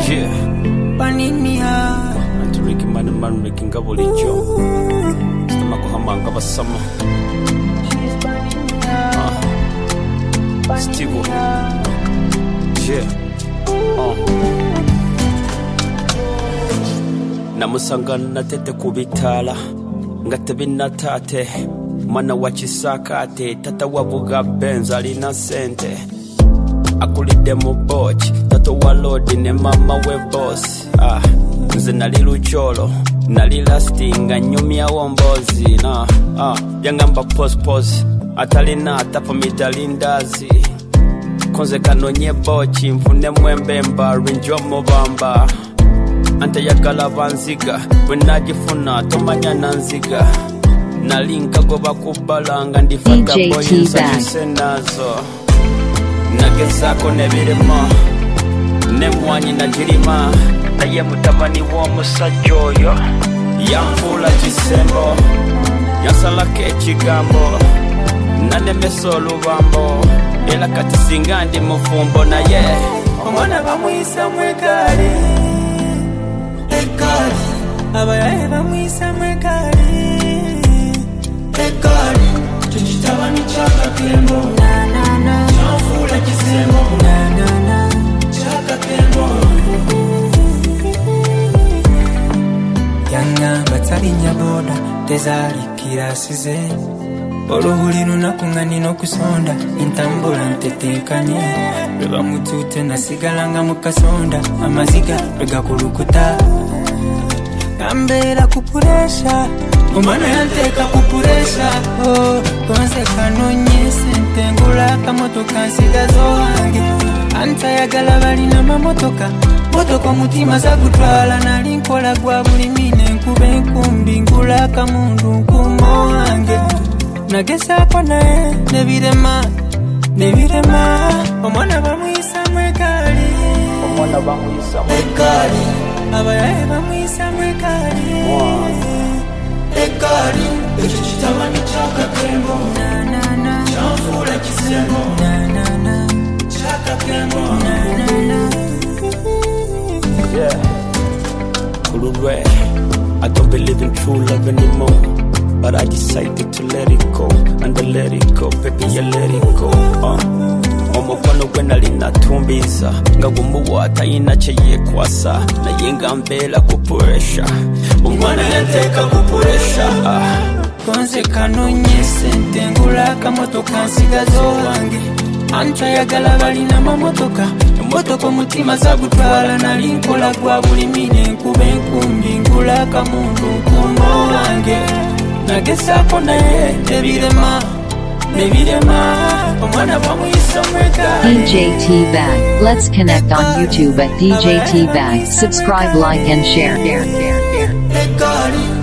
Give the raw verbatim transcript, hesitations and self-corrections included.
Yeah. Paniniha. Anturiki mani mani riki ngabuli jo. Stama kuhamanga basama. Ah. Steve. Yeah. Oh. Namusanga natete kubitala. Ngatabi natate. Mwana wa Chisakate. Tata wabuga Benz alina sente. Akulide mu bochi. Tato wa Lodi ne mama we boss. Ah. Nze nali lucholo. Nali lastinga nyumia wombozi. Nah. Ah. Yangamba pos pos. Atalina atapa midalindazi. Konze kanonye bochi. Mfune mwembe mbari njomo bamba. Ante yakala banziga. Wenajifuna tomanya nanziga. Nalinka goba kubalanga ndifata boyinza nisenazo. Nagezako nebirema. Nemwanyi najirima. Naye mutabani w'omusajja yanfuula kisembo. Yansalako ekigambo. Nanemesa olubambo. Era kati singa ndi mufumbo naye omwana bamuyisa mwegaali. Egaali abayaye bamuyisa mwegaali. Egaali kikitabani kyakakembo. Yanfuula kisembo. Kyakakembo. Yangamba talinya boda tezalikira asize. Oluhuli lunaku nga nina okusonda entambula ntetenkanye. Lwe bamutute nasigalanga mu kasonda amaziga lwe gakulukuta. Gambeera kupuresha omwana yanteeka kupuresha. Oh, konse kanonye sente ngula akamotoka nsigazo wange. Antayagala balina mamotoka motoka omutima zagutwala. Nali nkola gwa buli mine nkuba enkumbi ngula akamundu nkumo wange. Nagesako naye nebirema nebirema. Omwana bamuyisa mwegaali. Omwana bamuyisa mwegaali. Abayaye bamuyisa mwegaali. Egaali ekyo kitabani kyakakembo. Kyanfuula kisembo. Kyakakembo. Yeah. Kulurwe, I don't believe in true love anymore. But I decided to let it go. And I let it go, baby, I let it go. uh. Omukwano gwe nali natumbiza nga gumuwata ina kye yekwasa. Naye nga mbeera ku puresha. Omwana yanteeka ku puresha. Konze kanonye sente ngula akamotoka nsigazo wange. Antayagala balina mamotoka emotoka omutima zagutwala. Nali nkola gwa buli mine nkuba enkumbi ngula akamundu nkumo wange. Nagesako naye nebirema nebirema. Omwana bamuyisa mwegaali. D J T-Bag. Let's connect on YouTube at D J T-Bag. Subscribe, like and share. Egaali